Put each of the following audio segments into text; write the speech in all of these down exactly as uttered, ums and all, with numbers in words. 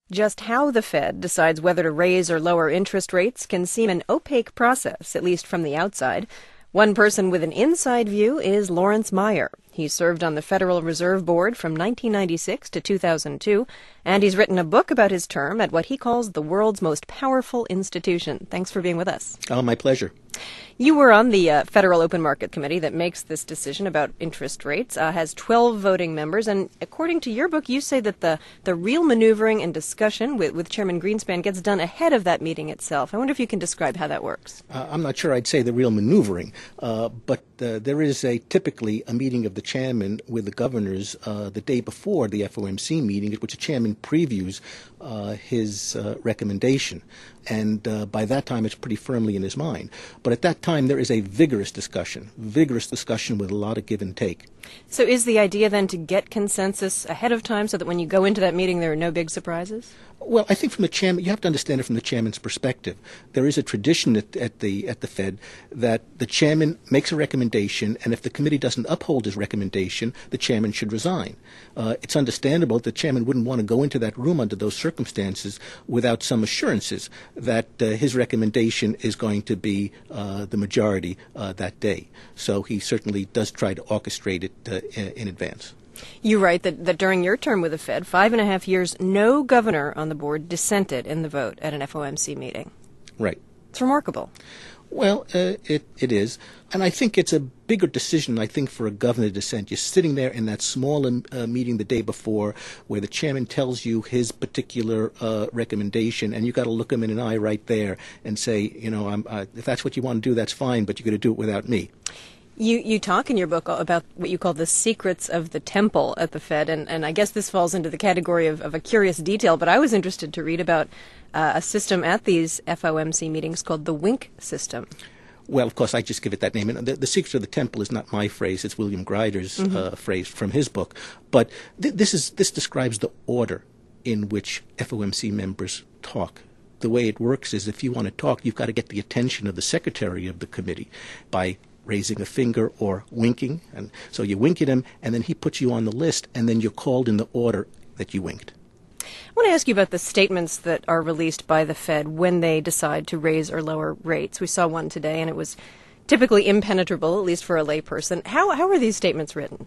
Just how the Fed decides whether to raise or lower interest rates can seem an opaque process, at least from the outside. One person with an inside view is Lawrence Meyer. He served on the Federal Reserve Board from nineteen ninety-six to two thousand two, and he's written a book about his term at what he calls the world's most powerful institution. Thanks for being with us. Oh, my pleasure. You were on the uh, Federal Open Market Committee that makes this decision about interest rates, uh, has twelve voting members, and according to your book, you say that the, the real maneuvering and discussion with, with Chairman Greenspan gets done ahead of that meeting itself. I wonder if you can describe how that works. Uh, I'm not sure I'd say the real maneuvering, uh, but uh, there is a typically a meeting of the chairman with the governors uh, the day before the F O M C meeting, at which the chairman previews uh, his uh, recommendation. And uh, by that time, it's pretty firmly in his mind. But at that time, there is a vigorous discussion, vigorous discussion with a lot of give and take. So is the idea then to get consensus ahead of time so that when you go into that meeting, there are no big surprises? Well, I think from the chairman, you have to understand it from the chairman's perspective. There is a tradition at, at the at the Fed that the chairman makes a recommendation, and if the committee doesn't uphold his recommendation, the chairman should resign. Uh, it's understandable that the chairman wouldn't want to go into that room under those circumstances without some assurances that uh, his recommendation is going to be uh, the majority uh, that day. So he certainly does try to orchestrate it uh, in, in advance. You write that, that during your term with the Fed, five and a half years, no governor on the board dissented in the vote at an F O M C meeting. Right. It's remarkable. Well, uh, it, it is. And I think it's a bigger decision, I think, for a governor to dissent. You're sitting there in that small uh, meeting the day before where the chairman tells you his particular uh, recommendation, and you've got to look him in an eye right there and say, you know, I'm, uh, if that's what you want to do, that's fine, but you're going to do it without me. You you talk in your book about what you call the secrets of the temple at the Fed, and, and I guess this falls into the category of, of a curious detail, but I was interested to read about uh, a system at these F O M C meetings called the wink system. Well, of course, I just give it that name. And the, the secret of the temple is not my phrase; it's William Greider's mm-hmm. uh, phrase from his book. But th- this is this describes the order in which F O M C members talk. The way it works is, if you want to talk, you've got to get the attention of the secretary of the committee by raising a finger or winking. And so you wink at him, and then he puts you on the list, and then you're called in the order that you winked. I want to ask you about the statements that are released by the Fed when they decide to raise or lower rates. We saw one today, and it was typically impenetrable, at least for a layperson. How how are these statements written?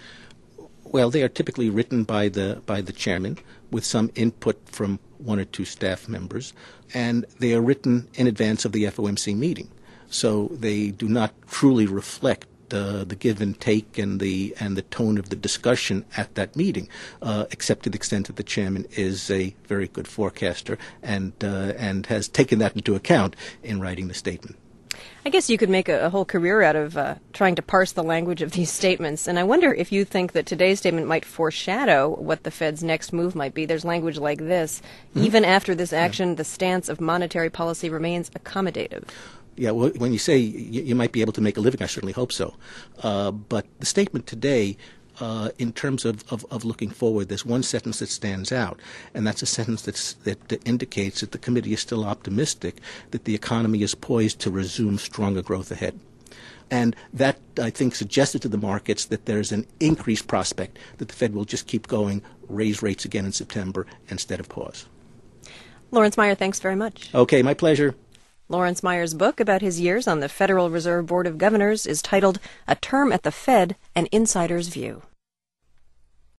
Well, they are typically written by the by the chairman with some input from one or two staff members, and they are written in advance of the F O M C meeting. So they do not truly reflect uh, the give and take and the and the tone of the discussion at that meeting, uh, except to the extent that the chairman is a very good forecaster and uh, and has taken that into account in writing the statement. I guess you could make a, a whole career out of uh, trying to parse the language of these statements, and I wonder if you think that today's statement might foreshadow what the Fed's next move might be. There's language like this: mm-hmm. Even after this action, yeah. the stance of monetary policy remains accommodative. Yeah, well, when you say you, you might be able to make a living, I certainly hope so. Uh, but the statement today, uh, in terms of, of, of looking forward, there's one sentence that stands out, and that's a sentence that's, that indicates that the committee is still optimistic that the economy is poised to resume stronger growth ahead. And that, I think, suggested to the markets that there's an increased prospect that the Fed will just keep going, raise rates again in September instead of pause. Lawrence Meyer, thanks very much. Okay, my pleasure. Lawrence Meyer's book about his years on the Federal Reserve Board of Governors is titled A Term at the Fed, An Insider's View.